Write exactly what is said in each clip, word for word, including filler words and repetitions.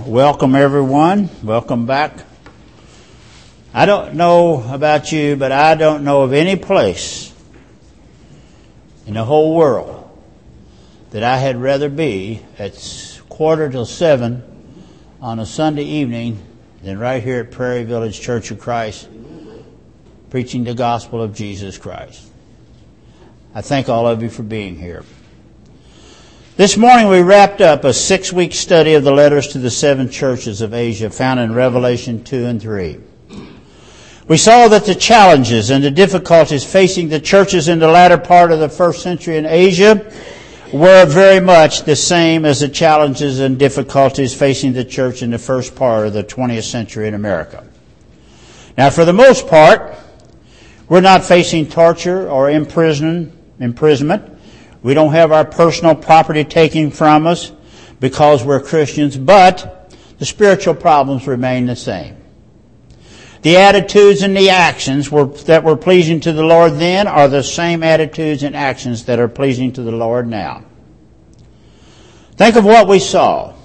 Welcome everyone. Welcome back. I don't know about you, but I don't know of any place in the whole world that I had rather be at quarter till seven on a Sunday evening than right here at Prairie Village Church of Christ, preaching the gospel of Jesus Christ. I thank all of you for being here. This morning we wrapped up a six-week study of the letters to the seven churches of Asia found in Revelation two and three. We saw that the challenges and the difficulties facing the churches in the latter part of the first century in Asia were very much the same as the challenges and difficulties facing the church in the first part of the twentieth century in America. Now, for the most part, we're not facing torture or imprison, imprisonment. We don't have our personal property taken from us because we're Christians, but the spiritual problems remain the same. The attitudes and the actions were, that were pleasing to the Lord then are the same attitudes and actions that are pleasing to the Lord now. Think of what we saw.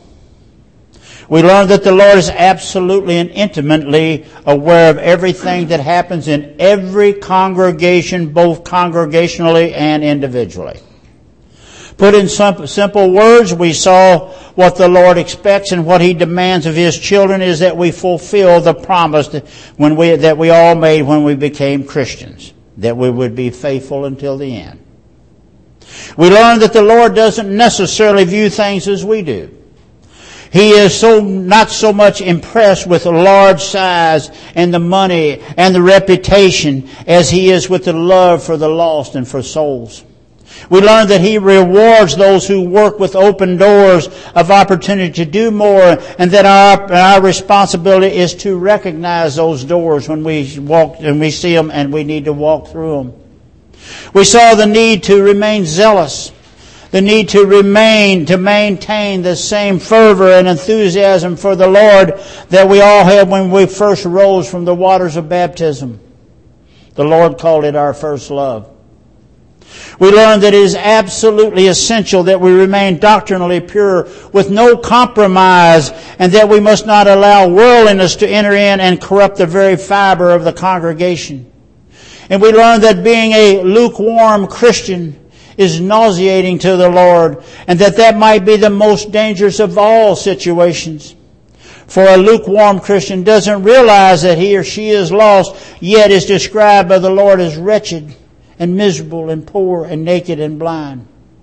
We learned that the Lord is absolutely and intimately aware of everything that happens in every congregation, both congregationally and individually. Put in some simple words, we saw what the Lord expects and what He demands of His children is that we fulfill the promise that, when we, that we all made when we became Christians, that we would be faithful until the end. We learned that the Lord doesn't necessarily view things as we do. He is so not so much impressed with the large size and the money and the reputation as He is with the love for the lost and for souls. We learned that He rewards those who work with open doors of opportunity to do more, and that our, our responsibility is to recognize those doors when we walk and we see them and we need to walk through them. We saw the need to remain zealous, the need to remain, to maintain the same fervor and enthusiasm for the Lord that we all had when we first rose from the waters of baptism. The Lord called it our first love. We learned that it is absolutely essential that we remain doctrinally pure with no compromise, and that we must not allow worldliness to enter in and corrupt the very fiber of the congregation. And we learned that being a lukewarm Christian is nauseating to the Lord, and that that might be the most dangerous of all situations. For a lukewarm Christian doesn't realize that he or she is lost, yet is described by the Lord as wretched and miserable and poor and naked and blind.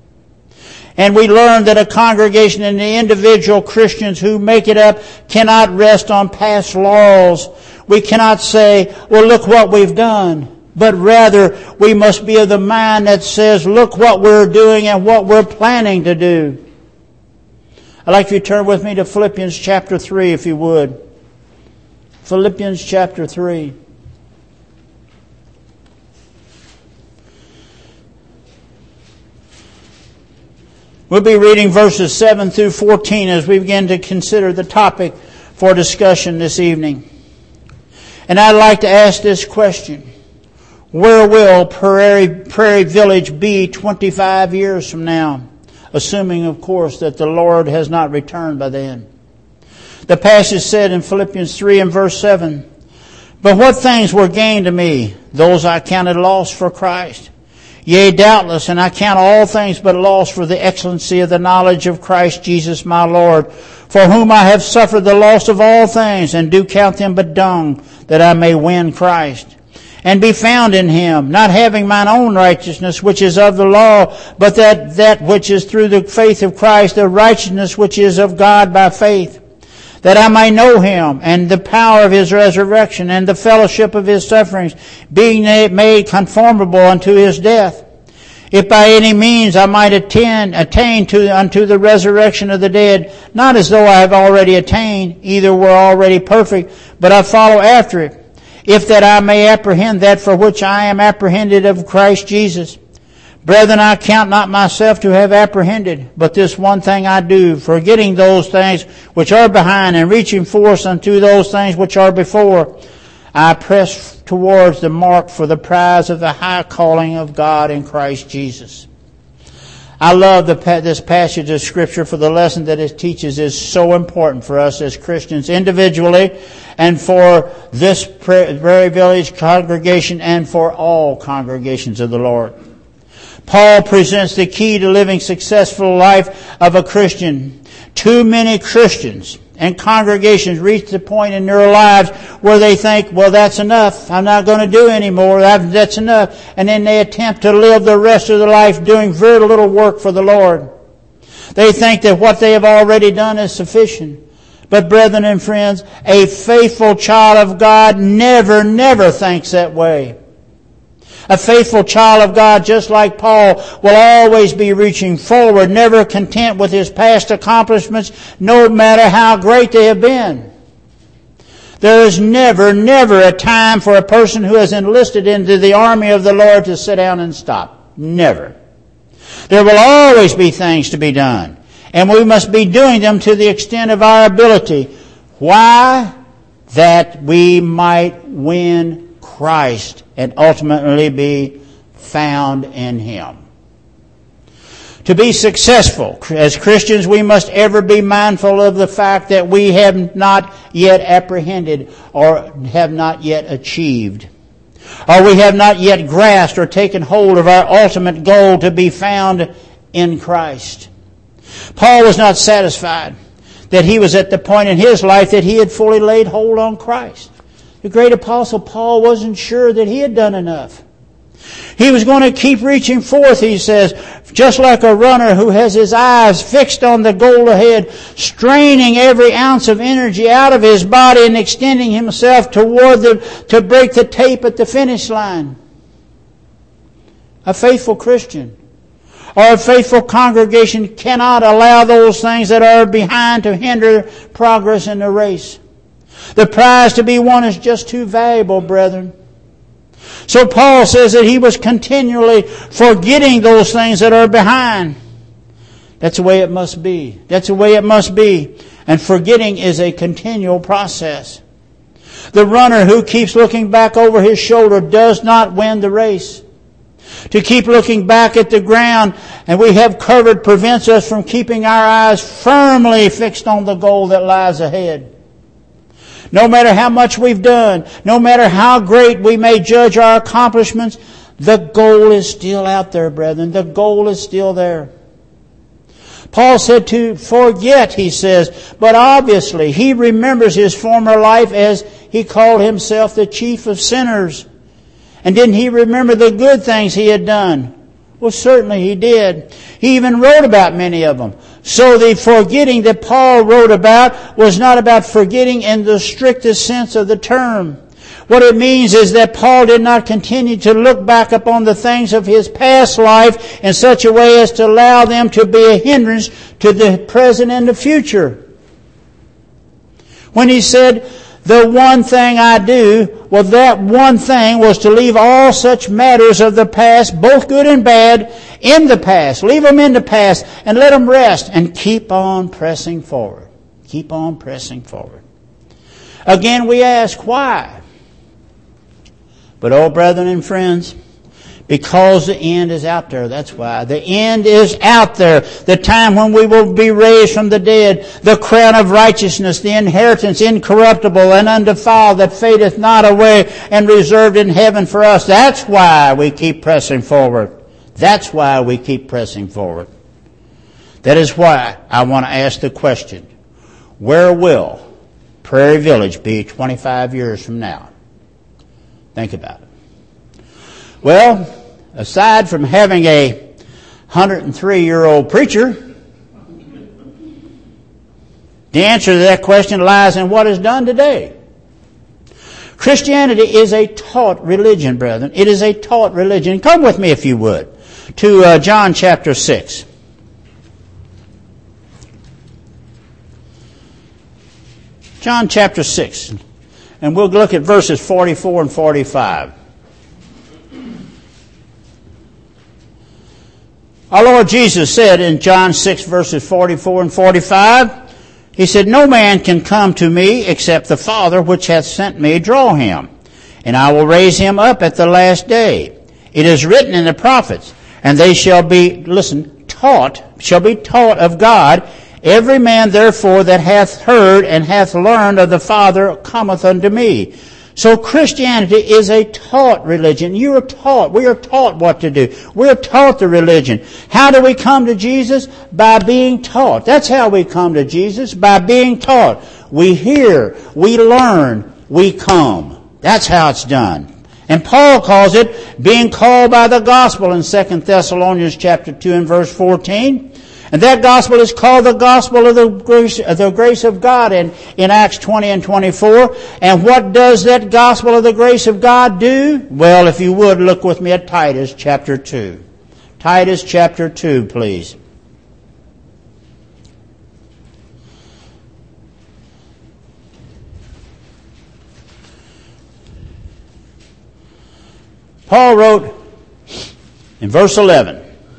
And we learned that a congregation and the individual Christians who make it up cannot rest on past laurels. We cannot say, well, look what we've done. But rather, we must be of the mind that says, look what we're doing and what we're planning to do. I'd like you to turn with me to Philippians chapter three, if you would. Philippians chapter three. We'll be reading verses seven through fourteen as we begin to consider the topic for discussion this evening. And I'd like to ask this question. Where will Prairie, Prairie Village be twenty-five years from now? Assuming, of course, that the Lord has not returned by then. The passage said in Philippians three and verse seven, "But what things were gained to me, those I counted loss for Christ. Yea, doubtless, and I count all things but loss for the excellency of the knowledge of Christ Jesus my Lord, for whom I have suffered the loss of all things, and do count them but dung, that I may win Christ, and be found in Him, not having mine own righteousness, which is of the law, but that, that which is through the faith of Christ, the righteousness which is of God by faith, that I may know Him, and the power of His resurrection, and the fellowship of His sufferings, being made conformable unto His death, if by any means I might attain, attain to, unto the resurrection of the dead, not as though I have already attained, either were already perfect, but I follow after it, if that I may apprehend that for which I am apprehended of Christ Jesus. Brethren, I count not myself to have apprehended, but this one thing I do, forgetting those things which are behind, and reaching forth unto those things which are before, I press towards the mark for the prize of the high calling of God in Christ Jesus." I love the, this passage of Scripture, for the lesson that it teaches is so important for us as Christians individually, and for this Prairie Village congregation, and for all congregations of the Lord. Paul presents the key to living successful life of a Christian. Too many Christians and congregations reach the point in their lives where they think, well, that's enough. I'm not going to do anymore. That's enough. And then they attempt to live the rest of their life doing very little work for the Lord. They think that what they have already done is sufficient. But brethren and friends, a faithful child of God never, never thinks that way. A faithful child of God, just like Paul, will always be reaching forward, never content with his past accomplishments, no matter how great they have been. There is never, never a time for a person who has enlisted into the army of the Lord to sit down and stop. Never. There will always be things to be done, and we must be doing them to the extent of our ability. Why? That we might win Christ and ultimately be found in Him. To be successful as Christians, we must ever be mindful of the fact that we have not yet apprehended or have not yet achieved, or we have not yet grasped or taken hold of our ultimate goal to be found in Christ. Paul was not satisfied that he was at the point in his life that he had fully laid hold on Christ. The great apostle Paul wasn't sure that he had done enough. He was going to keep reaching forth, he says, just like a runner who has his eyes fixed on the goal ahead, straining every ounce of energy out of his body and extending himself toward the, to break the tape at the finish line. A faithful Christian or a faithful congregation cannot allow those things that are behind to hinder progress in the race. The prize to be won is just too valuable, brethren. So Paul says that he was continually forgetting those things that are behind. That's the way it must be. That's the way it must be. And forgetting is a continual process. The runner who keeps looking back over his shoulder does not win the race. To keep looking back at the ground and we have covered prevents us from keeping our eyes firmly fixed on the goal that lies ahead. No matter how much we've done, no matter how great we may judge our accomplishments, the goal is still out there, brethren. The goal is still there. Paul said to forget, he says, but obviously he remembers his former life as he called himself the chief of sinners. And didn't he remember the good things he had done? Well, certainly he did. He even wrote about many of them. So the forgetting that Paul wrote about was not about forgetting in the strictest sense of the term. What it means is that Paul did not continue to look back upon the things of his past life in such a way as to allow them to be a hindrance to the present and the future. When he said, the one thing I do, well, that one thing was to leave all such matters of the past, both good and bad, in the past. Leave them in the past and let them rest and keep on pressing forward. Keep on pressing forward. Again, we ask why? But, oh, brethren and friends, because the end is out there. That's why. The end is out there. The time when we will be raised from the dead. The crown of righteousness. The inheritance incorruptible and undefiled that fadeth not away and reserved in heaven for us. That's why we keep pressing forward. That's why we keep pressing forward. That is why I want to ask the question, where will Prairie Village be twenty-five years from now? Think about it. Well, aside from having a one hundred three-year-old preacher, the answer to that question lies in what is done today. Christianity is a taught religion, brethren. It is a taught religion. Come with me, if you would, to uh, John chapter six. John chapter six. And we'll look at verses forty-four and forty-five. Our Lord Jesus said in John six, verses forty-four and forty-five, He said, no man can come to me except the Father which hath sent me draw him, and I will raise him up at the last day. It is written in the prophets, and they shall be, listen, taught taught, shall be taught of God. Every man therefore that hath heard and hath learned of the Father cometh unto me. So Christianity is a taught religion. You are taught. We are taught what to do. We are taught the religion. How do we come to Jesus? By being taught. That's how we come to Jesus, by being taught. We hear, we learn, we come. That's how it's done. And Paul calls it being called by the gospel in Second Thessalonians chapter two and verse fourteen. And that gospel is called the gospel of the grace, of the grace of God in, in Acts twenty and twenty-four. And what does that gospel of the grace of God do? Well, if you would, look with me at Titus chapter two. Titus chapter two, please. Paul wrote in verse eleven,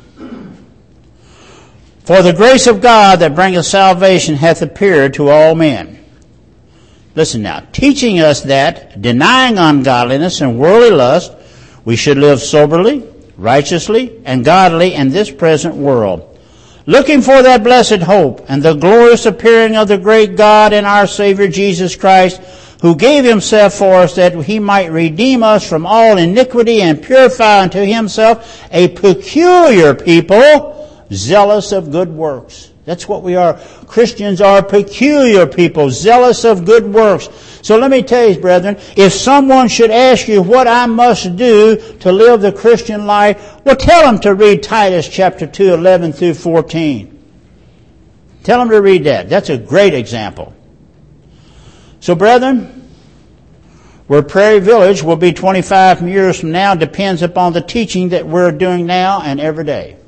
For the grace of God that bringeth salvation hath appeared to all men. Listen now, teaching us that, denying ungodliness and worldly lust, we should live soberly, righteously, and godly in this present world, looking for that blessed hope and the glorious appearing of the great God and our Savior Jesus Christ, who gave himself for us that he might redeem us from all iniquity and purify unto himself a peculiar people, zealous of good works. That's what we are. Christians are peculiar people, zealous of good works. So let me tell you, brethren, if someone should ask you what I must do to live the Christian life, well, tell them to read Titus chapter two, eleven through fourteen. Tell them to read that. That's a great example. So, brethren, where Prairie Village will be twenty-five years from now depends upon the teaching that we're doing now and every day.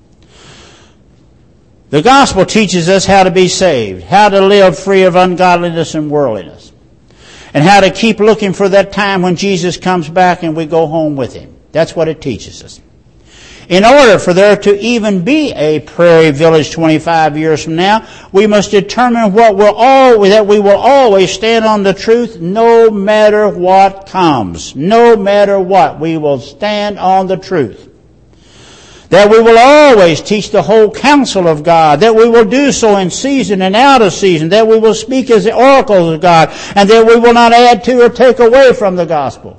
The gospel teaches us how to be saved, how to live free of ungodliness and worldliness, and how to keep looking for that time when Jesus comes back and we go home with him. That's what it teaches us. In order for there to even be a Prairie Village twenty-five years from now, we must determine what we'll always, that we will always stand on the truth no matter what comes. No matter what, we will stand on the truth. That we will always teach the whole counsel of God, that we will do so in season and out of season, that we will speak as the oracles of God, and that we will not add to or take away from the gospel.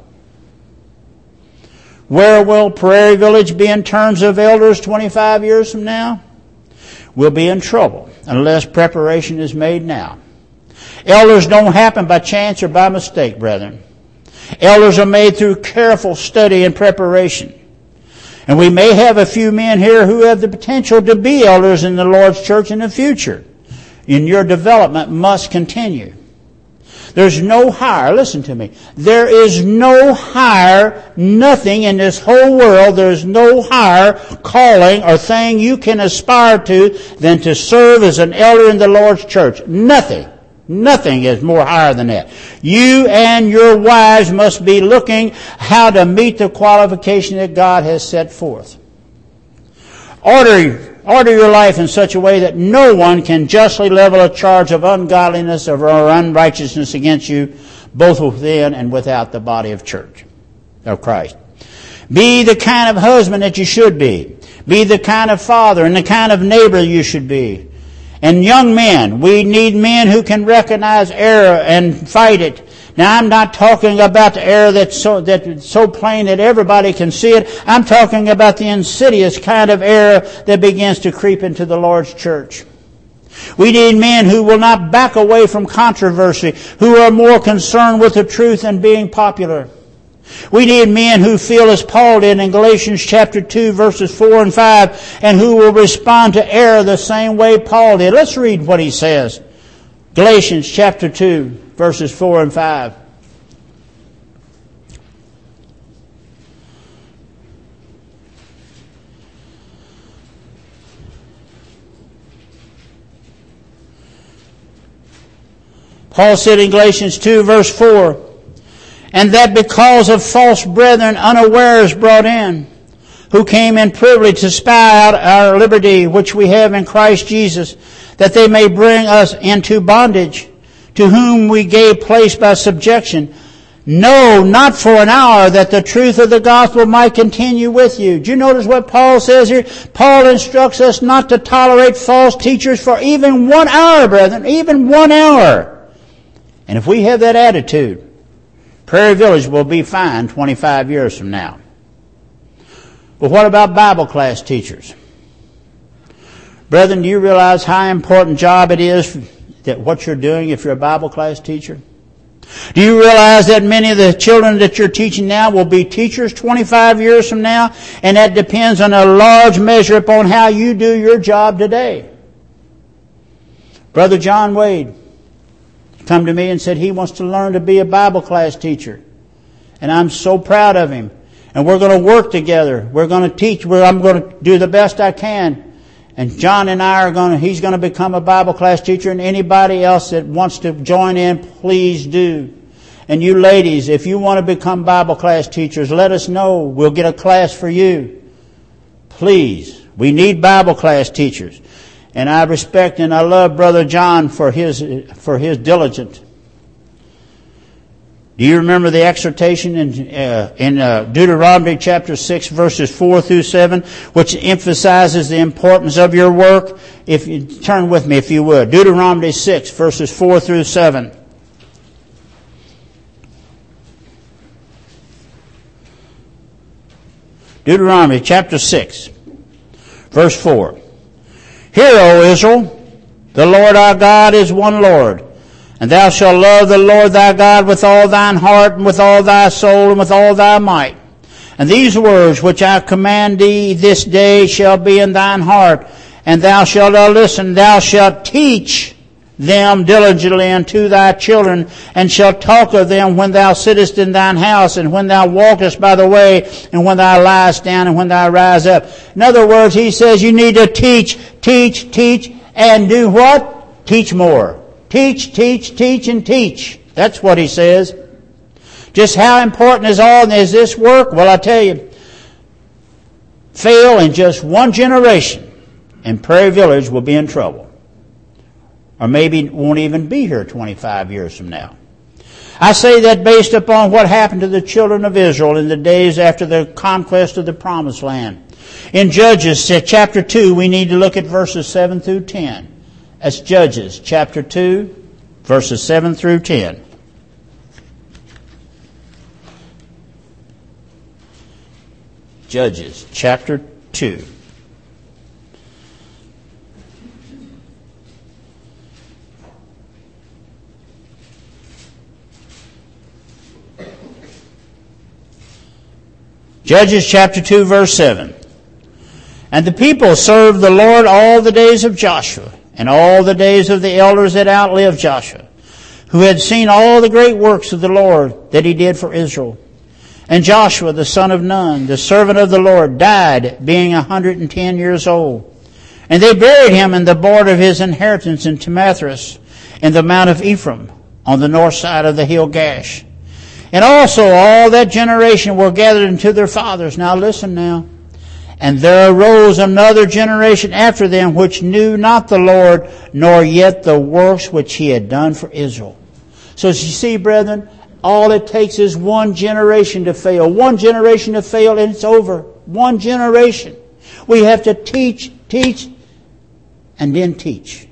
Where will Prairie Village be in terms of elders twenty-five years from now? We'll be in trouble unless preparation is made now. Elders don't happen by chance or by mistake, brethren. Elders are made through careful study and preparation. And we may have a few men here who have the potential to be elders in the Lord's church in the future. And your development must continue. There's no higher, listen to me, there is no higher, nothing in this whole world, there's no higher calling or thing you can aspire to than to serve as an elder in the Lord's church. Nothing. Nothing is more higher than that. You and your wives must be looking how to meet the qualification that God has set forth. Order Order your life in such a way that no one can justly level a charge of ungodliness or unrighteousness against you, both within and without the body of church of Christ. Be the kind of husband that you should be. Be the kind of father and the kind of neighbor you should be. And young men, we need men who can recognize error and fight it. Now, I'm not talking about the error that's so, that's so plain that everybody can see it. I'm talking about the insidious kind of error that begins to creep into the Lord's church. We need men who will not back away from controversy, who are more concerned with the truth and being popular. We need men who feel as Paul did in Galatians chapter two, verses four and five, and who will respond to error the same way Paul did. Let's read what he says. Galatians chapter two, verses four and five. Paul said in Galatians two, verse four, and that because of false brethren unawares brought in, who came in privily to spy out our liberty which we have in Christ Jesus, that they may bring us into bondage, to whom we gave place by subjection, No, not for an hour, that the truth of the gospel might continue with you. Do you notice what Paul says here? Paul instructs us not to tolerate false teachers for even one hour, brethren, even one hour. And if we have that attitude, Prairie Village will be fine twenty-five years from now. But what about Bible class teachers? Brethren, do you realize how important job it is that what you're doing if you're a Bible class teacher? Do you realize that many of the children that you're teaching now will be teachers twenty-five years from now? And that depends on a large measure upon how you do your job today. Brother John Wade come to me and said he wants to learn to be a Bible class teacher. And I'm so proud of him. And we're going to work together. We're going to teach. I'm going to do the best I can. And John and I are going to, he's going to become a Bible class teacher, and anybody else that wants to join in, please do. And you ladies, if you want to become Bible class teachers, let us know. We'll get a class for you. Please. We need Bible class teachers. And I respect and I love Brother John for his, for his diligence. Do you remember the exhortation in, uh, in uh, Deuteronomy chapter six, verses four through seven, which emphasizes the importance of your work? If you turn with me, if you would. Deuteronomy six, verses four through seven. Deuteronomy chapter six, verse four. Hear, O Israel, the Lord our God is one Lord. And thou shalt love the Lord thy God with all thine heart, and with all thy soul, and with all thy might. And these words which I command thee this day shall be in thine heart, and thou shalt listen, thou shalt teach them diligently unto thy children, and shalt talk of them when thou sittest in thine house, and when thou walkest by the way, and when thou liest down, and when thou rise up. In other words, he says you need to teach, teach, teach, and do what? Teach more. Teach, teach, teach, and teach. That's what he says. Just how important is all is this work? Well, I tell you, fail in just one generation, and Prairie Village will be in trouble. Or maybe won't even be here twenty-five years from now. I say that based upon what happened to the children of Israel in the days after the conquest of the Promised Land. In Judges chapter two, we need to look at verses seven through ten. That's Judges chapter two, verses seven through ten. Judges chapter two. Judges chapter two, verse seven. And the people served the Lord all the days of Joshua, and all the days of the elders that outlived Joshua, who had seen all the great works of the Lord that he did for Israel. And Joshua, the son of Nun, the servant of the Lord, died, being a hundred and ten years old. And they buried him in the border of his inheritance in Timnathras, in the mount of Ephraim, on the north side of the hill Gash. And also all that generation were gathered unto their fathers. Now listen now. And there arose another generation after them which knew not the Lord, nor yet the works which he had done for Israel. So as you see, brethren, all it takes is one generation to fail. One generation to fail and it's over. One generation. We have to teach, teach, and then teach.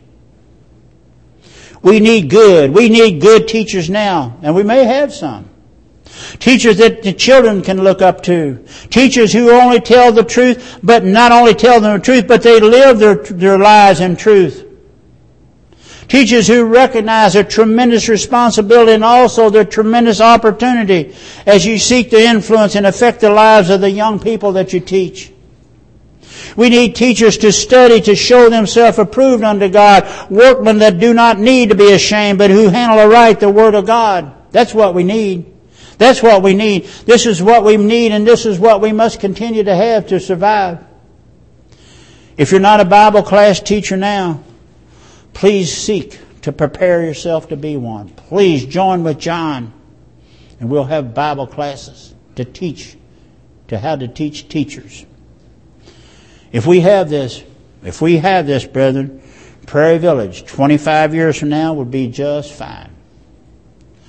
We need good. We need good teachers now. And we may have some. Teachers that the children can look up to. Teachers who only tell the truth, but not only tell them the truth, but they live their, their lives in truth. Teachers who recognize their tremendous responsibility and also their tremendous opportunity as you seek to influence and affect the lives of the young people that you teach. We need teachers to study to show themselves approved unto God, workmen that do not need to be ashamed, but who handle aright the Word of God. That's what we need. That's what we need. This is what we need, and this is what we must continue to have to survive. If you're not a Bible class teacher now, please seek to prepare yourself to be one. Please join with John, and we'll have Bible classes to teach, to how to teach teachers. If we have this, if we have this, brethren, Prairie Village, twenty-five years from now, will be just fine.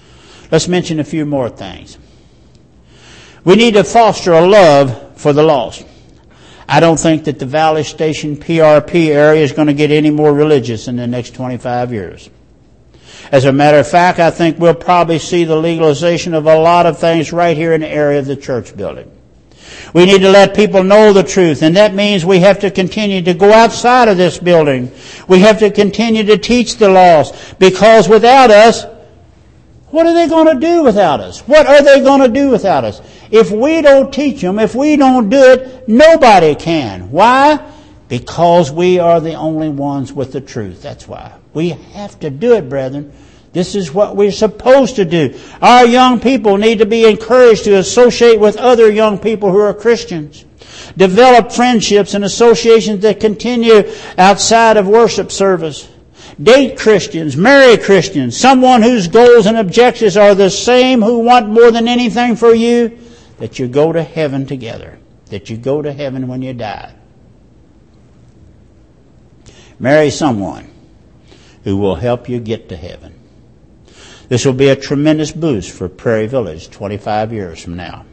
Let's mention a few more things. We need to foster a love for the lost. I don't think that the Valley Station P R P area is going to get any more religious in the next twenty-five years. As a matter of fact, I think we'll probably see the legalization of a lot of things right here in the area of the church building. We need to let people know the truth, and that means we have to continue to go outside of this building. We have to continue to teach the lost, because without us, what are they going to do without us? What are they going to do without us? If we don't teach them, if we don't do it, nobody can. Why? Because we are the only ones with the truth. That's why. We have to do it, brethren. This is what we're supposed to do. Our young people need to be encouraged to associate with other young people who are Christians. Develop friendships and associations that continue outside of worship service. Date Christians, marry Christians, someone whose goals and objectives are the same, who want more than anything for you, that you go to heaven together, that you go to heaven when you die. Marry someone who will help you get to heaven. This will be a tremendous boost for Prairie Village twenty-five years from now.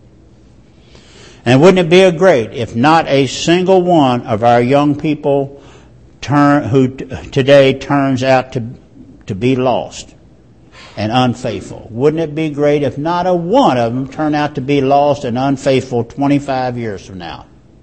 And wouldn't it be a great if not a single one of our young people turn, who t- today turns out to, to be lost and unfaithful? Wouldn't it be great if not a one of them turned out to be lost and unfaithful twenty-five years from now?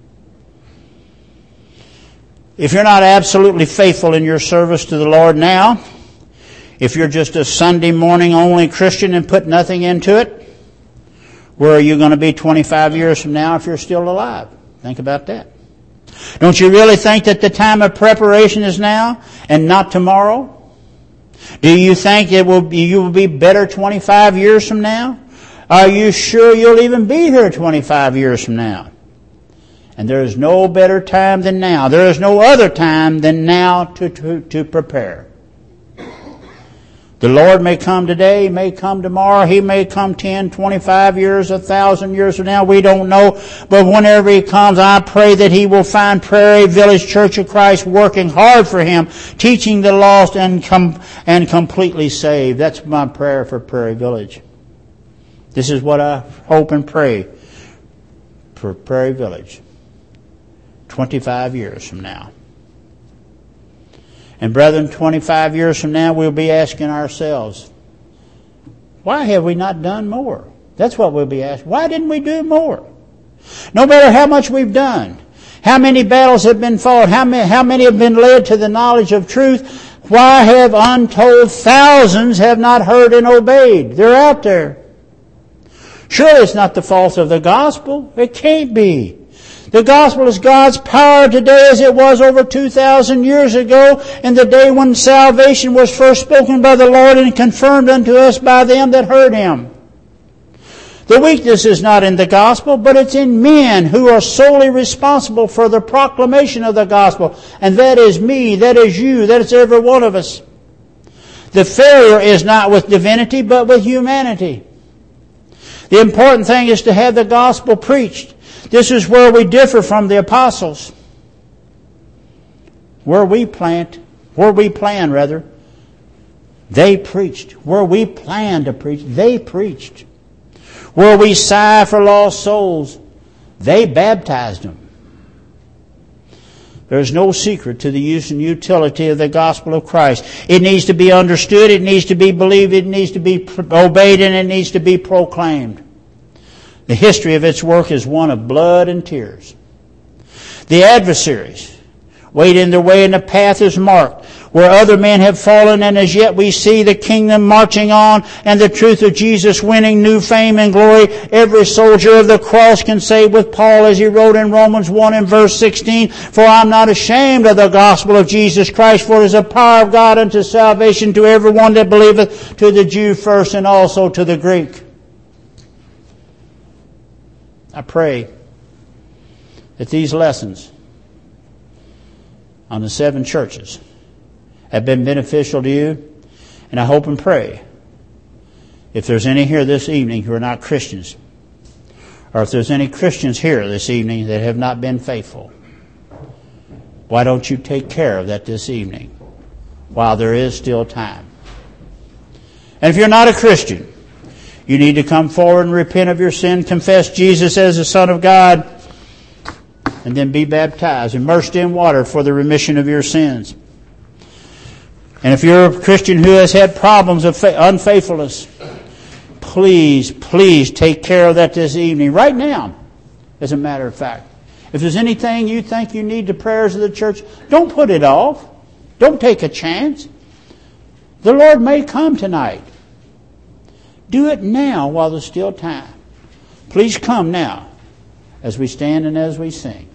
If you're not absolutely faithful in your service to the Lord now, if you're just a Sunday morning only Christian and put nothing into it, where are you going to be twenty-five years from now if you're still alive? Think about that. Don't you really think that the time of preparation is now and not tomorrow? Do you think it will be, you will be better twenty-five years from now? Are you sure you'll even be here twenty-five years from now? And there is no better time than now. There is no other time than now to, to, to prepare. The Lord may come today, He may come tomorrow, He may come ten, twenty-five years, a thousand years from now, we don't know. But whenever He comes, I pray that He will find Prairie Village Church of Christ working hard for Him, teaching the lost and com- and completely saved. That's my prayer for Prairie Village. This is what I hope and pray for Prairie Village twenty-five years from now. And brethren, twenty-five years from now, we'll be asking ourselves, why have we not done more? That's what we'll be asking. Why didn't we do more? No matter how much we've done, how many battles have been fought, how many, how many have been led to the knowledge of truth, why have untold thousands have not heard and obeyed? They're out there. Surely it's not the fault of the gospel. It can't be. The gospel is God's power today as it was over two thousand years ago, in the day when salvation was first spoken by the Lord and confirmed unto us by them that heard Him. The weakness is not in the gospel, but it's in men who are solely responsible for the proclamation of the gospel. And that is me, that is you, that is every one of us. The failure is not with divinity, but with humanity. The important thing is to have the gospel preached. This is where we differ from the apostles. Where we plant, where we plan rather, they preached. Where we plan to preach, they preached. Where we sigh for lost souls, they baptized them. There is no secret to the use and utility of the gospel of Christ. It needs to be understood, it needs to be believed, it needs to be obeyed, and it needs to be proclaimed. The history of its work is one of blood and tears. The adversaries wait in their way, and the path is marked. Where other men have fallen, and as yet we see the kingdom marching on, and the truth of Jesus winning new fame and glory. Every soldier of the cross can say with Paul, as he wrote in Romans one and verse sixteen, "For I am not ashamed of the gospel of Jesus Christ, for it is the power of God unto salvation to everyone that believeth, to the Jew first, and also to the Greek." I pray that these lessons on the seven churches have been beneficial to you, and I hope and pray if there's any here this evening who are not Christians, or if there's any Christians here this evening that have not been faithful, why don't you take care of that this evening while there is still time? And if you're not a Christian, You need to come forward and repent of your sin, confess Jesus as the Son of God, and then be baptized, immersed in water for the remission of your sins. And if you're a Christian who has had problems of unfaithfulness, please, please take care of that this evening, right now, as a matter of fact. If there's anything you think you need the prayers of the church, don't put it off. Don't take a chance. The Lord may come tonight. Do it now while there's still time. Please come now as we stand and as we sing.